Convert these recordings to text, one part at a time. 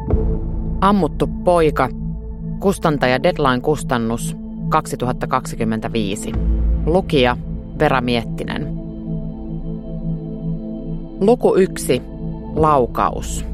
Ammuttu poika. Kustantaja Deadline-kustannus 2025. Lukija Vera Miettinen. Luku 1. Laukaus.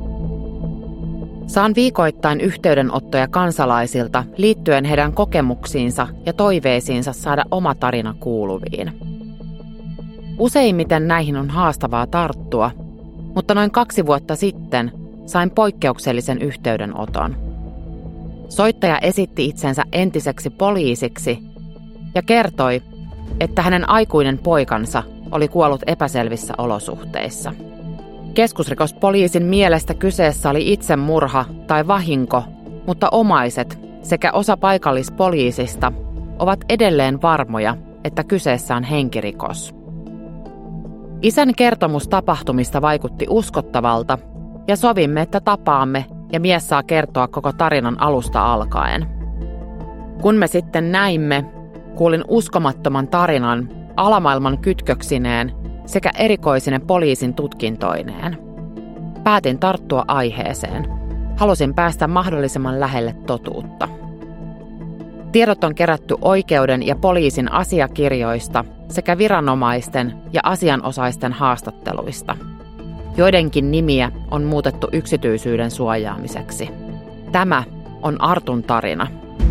Saan viikoittain yhteydenottoja kansalaisilta liittyen heidän kokemuksiinsa ja toiveisiinsa saada oma tarina kuuluviin. Useimmiten näihin on haastavaa tarttua, mutta noin 2 vuotta sitten sain poikkeuksellisen yhteydenoton. Soittaja esitti itsensä entiseksi poliisiksi ja kertoi, että hänen aikuinen poikansa oli kuollut epäselvissä olosuhteissa. Keskusrikospoliisin mielestä kyseessä oli itsemurha tai vahinko, mutta omaiset sekä osa paikallispoliisista ovat edelleen varmoja, että kyseessä on henkirikos. Isän kertomus tapahtumista vaikutti uskottavalta ja sovimme, että tapaamme ja mies saa kertoa koko tarinan alusta alkaen. Kun me sitten näimme, kuulin uskomattoman tarinan alamaailman kytköksineen sekä erikoisine poliisin tutkintoineen. Päätin tarttua aiheeseen. Halusin päästä mahdollisimman lähelle totuutta. Tiedot on kerätty oikeuden ja poliisin asiakirjoista sekä viranomaisten ja asianosaisten haastatteluista. Joidenkin nimiä on muutettu yksityisyyden suojaamiseksi. Tämä on Artun tarina.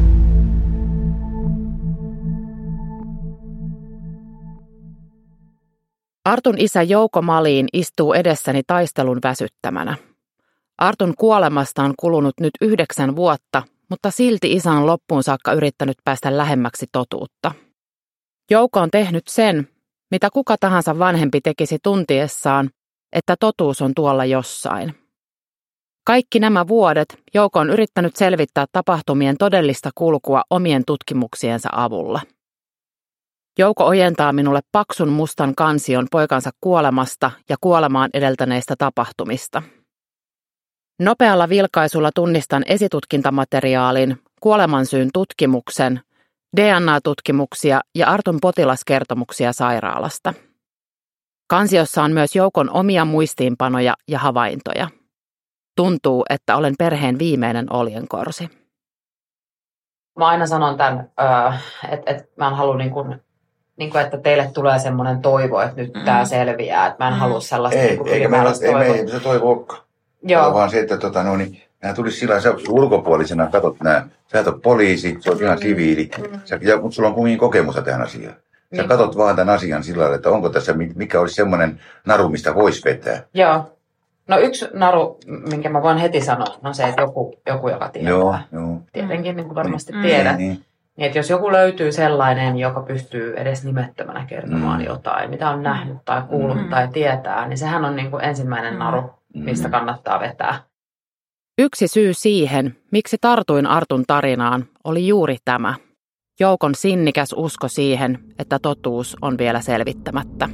Artun isä Jouko Malin istuu edessäni taistelun väsyttämänä. Artun kuolemasta on kulunut nyt 9 vuotta, mutta silti isä on loppuun saakka yrittänyt päästä lähemmäksi totuutta. Jouko on tehnyt sen, mitä kuka tahansa vanhempi tekisi tuntiessaan, että totuus on tuolla jossain. Kaikki nämä vuodet Jouko on yrittänyt selvittää tapahtumien todellista kulkua omien tutkimuksiensa avulla. Jouko ojentaa minulle paksun mustan kansion poikansa kuolemasta ja kuolemaan edeltäneistä tapahtumista. Nopealla vilkaisulla tunnistan esitutkintamateriaalin, kuolemansyyn tutkimuksen, DNA-tutkimuksia ja Artun potilaskertomuksia sairaalasta. Kansiossa on myös Joukon omia muistiinpanoja ja havaintoja. Tuntuu, että olen perheen viimeinen oljenkorsi. Mä aina sanon tämän, että mä en halua että teille tulee semmoinen toivo, että nyt tämä selviää. Että mä en halua sellaista ylimääräistä toivoa. Ei se toivo olekaan. Joo. Vaan se, että nämä tulisi sillä tavalla, sä ulkopuolisena katsot nämä. Sä et ole poliisi, sä oot ihan siviili, mutta sulla on kuitenkin kokemusta tähän asiaan. Sä katsot vaan tämän asian sillä tavalla, että onko tässä, mikä olisi semmoinen naru, mistä voisi vetää. Joo. No yksi naru, minkä mä voin heti sanoa, on se, että joku joka tietää. Joo. Tietenkin niin kuin varmasti tiedät. Niin, että jos joku löytyy sellainen, joka pystyy edes nimettömänä kertomaan jotain, mitä on nähnyt tai kuullut tai tietää, niin sehän on niin kuin ensimmäinen naru, mistä kannattaa vetää. Yksi syy siihen, miksi tartuin Artun tarinaan, oli juuri tämä. Joukon sinnikäs usko siihen, että totuus on vielä selvittämättä.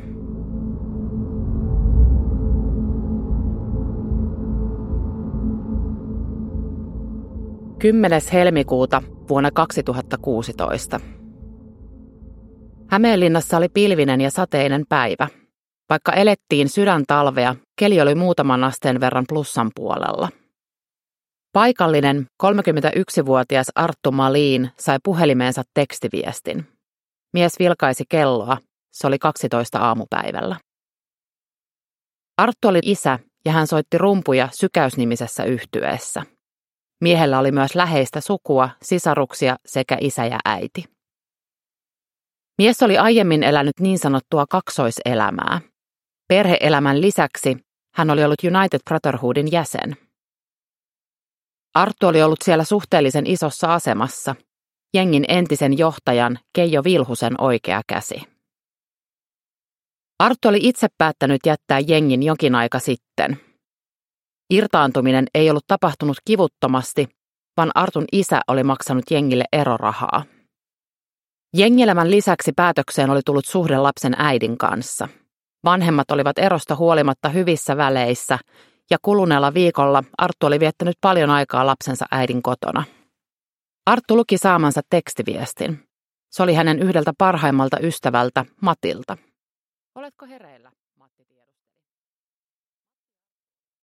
10. helmikuuta vuonna 2016. Hämeenlinnassa oli pilvinen ja sateinen päivä. Vaikka elettiin sydäntalvea, keli oli muutaman asteen verran plussan puolella. Paikallinen 31-vuotias Arttu Malin sai puhelimeensa tekstiviestin. Mies vilkaisi kelloa, se oli 12 aamupäivällä. Arttu oli isä ja hän soitti rumpuja Sykäys-nimisessä yhtyeessä. Miehellä oli myös läheistä sukua, sisaruksia sekä isä ja äiti. Mies oli aiemmin elänyt niin sanottua kaksoiselämää. Perhe-elämän lisäksi hän oli ollut United Brotherhoodin jäsen. Arttu oli ollut siellä suhteellisen isossa asemassa, jengin entisen johtajan Keijo Vilhusen oikea käsi. Arttu oli itse päättänyt jättää jengin jokin aika sitten. Irtaantuminen ei ollut tapahtunut kivuttomasti, vaan Artun isä oli maksanut jengille erorahaa. Jengielämän lisäksi päätökseen oli tullut suhde lapsen äidin kanssa. Vanhemmat olivat erosta huolimatta hyvissä väleissä, ja kuluneella viikolla Arttu oli viettänyt paljon aikaa lapsensa äidin kotona. Arttu luki saamansa tekstiviestin. Se oli hänen yhdeltä parhaimmalta ystävältä, Matilta. Oletko hereillä?